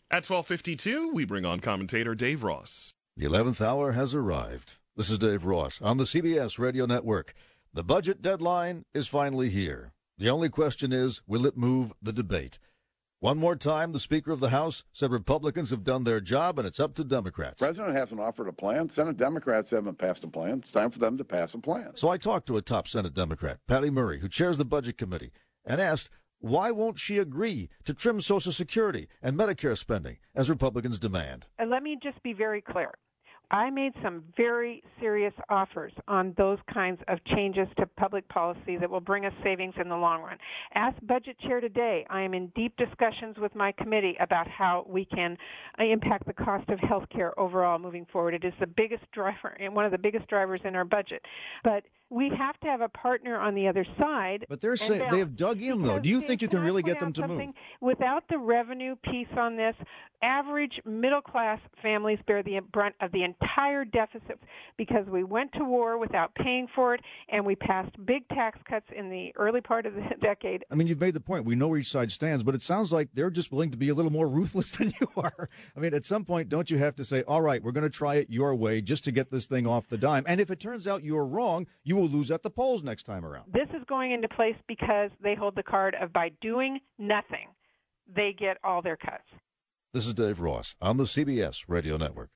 At 12:52, we bring on commentator Dave Ross. The 11th hour has arrived. This is Dave Ross on the CBS Radio Network. The budget deadline is finally here. The only question is, will it move the debate? One more time, the Speaker of the House said Republicans have done their job, and it's up to Democrats. The president hasn't offered a plan. Senate Democrats haven't passed a plan. It's time for them to pass a plan. So I talked to a top Senate Democrat, Patty Murray, who chairs the Budget Committee, and asked, why won't she agree to trim Social Security and Medicare spending as Republicans demand? Let me just be very clear. I made some very serious offers on those kinds of changes to public policy that will bring us savings in the long run. As budget chair today, I am in deep discussions with my committee about how we can impact the cost of health care overall moving forward. It is the biggest driver and one of the biggest drivers in our budget. But we have to have a partner on the other side. But they're saying they have dug in, though. Do you think you can really get them to move? Without the revenue piece on this, average middle-class families bear the brunt of the entire deficit because we went to war without paying for it, and we passed big tax cuts in the early part of the decade. I mean, you've made the point. We know where each side stands, but it sounds like they're just willing to be a little more ruthless than you are. I mean, at some point, don't you have to say, all right, we're going to try it your way just to get this thing off the dime? And if it turns out you're wrong, you will lose at the polls next time around. This is going into place because they hold the card of by doing nothing, they get all their cuts. This is Dave Ross on the CBS Radio Network.